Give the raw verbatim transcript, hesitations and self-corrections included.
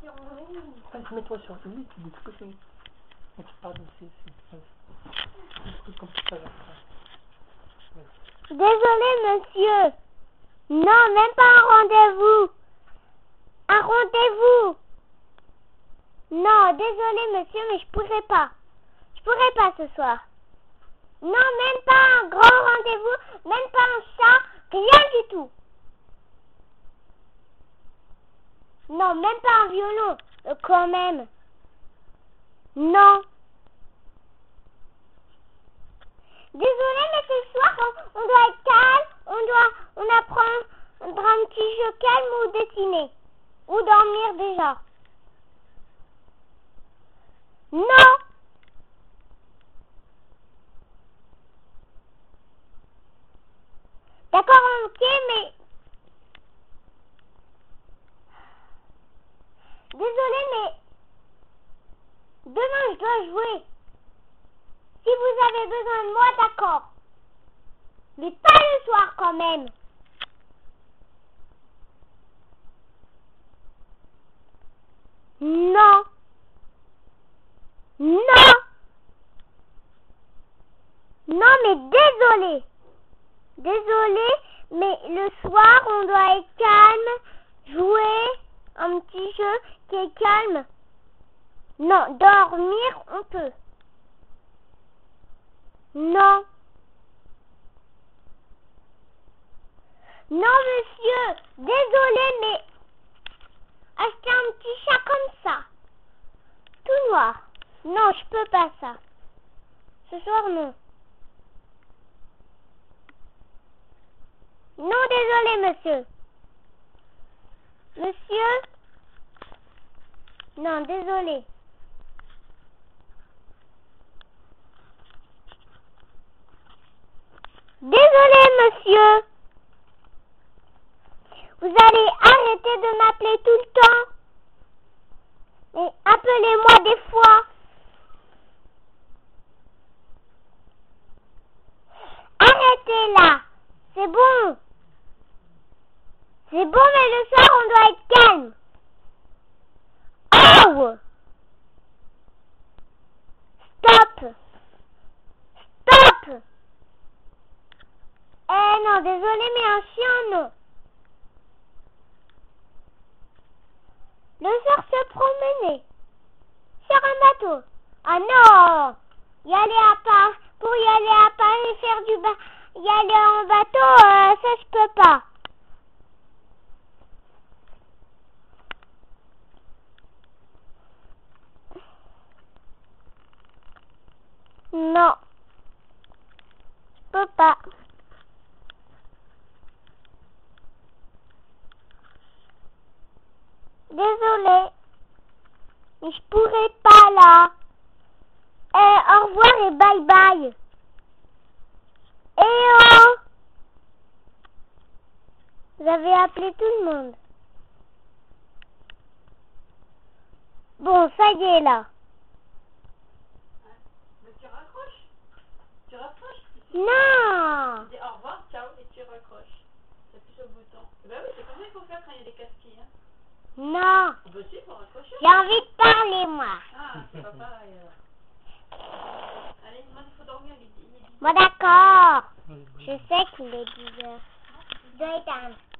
Vas-y, mets-toi sur lui, tu dis ce que c'est. On te parle aussi, c'est comme ça. Désolé, monsieur. Non, même pas un rendez-vous. Un rendez-vous. Non, désolé, monsieur, mais je pourrais pas. Je pourrais pas ce soir. Non, même pas un grand rendez-vous, même pas un chat, rien du tout. Non, même pas un violon, euh, quand même. Non. Désolé, mais ce soir, on, on doit être calme, on doit, on apprend un petit jeu calme ou dessiner. Ou dormir déjà. Non. D'accord, ok, mais... Désolé, mais... Demain, je dois jouer. Si vous avez besoin de moi, d'accord. Mais pas le soir, quand même. Non. Non. Non, mais désolé. Désolé, mais le soir, on doit être calme, jouer un petit jeu qui est calme. Non, dormir, on peut. Non. Non, monsieur, désolé, mais acheter un petit chat comme ça, tout noir. Non, je peux pas ça. Ce soir, non. Non, désolé, monsieur. Monsieur? Non, désolé. Désolé, monsieur. Vous allez arrêter de m'appeler tout le temps. Et appelez-moi des fois. Arrêtez là. C'est bon. C'est bon, mais le soir, on doit être calme. Oh! Stop. Stop. Eh non, désolé, mais un chien, non. Le soir, se promener. Sur un bateau. Ah non. Y aller à part. Pour y aller à Paris faire du ba... Y aller en bateau, euh, ça, je peux pas. Non. Je peux pas. Désolée. Mais je pourrais pas là. Eh, au revoir et bye bye. Eh oh. Vous avez appelé tout le monde. Bon, ça y est là. Mais tu raccroches. Tu raccroches. Non. Tu dis au revoir, ciao et tu raccroches. Tu appuies sur le bouton. Bah oui, c'est comme ça qu'il faut faire quand il y a des casquilles. Hein. Non. Bah si, il faut raccrocher. J'ai envie de parler, moi. Ah, c'est pas pareil alors. Allez, moi il faut dormir, il est dix heures. Bon, d'accord. Je sais qu'il est dix heures. Je dois éteindre.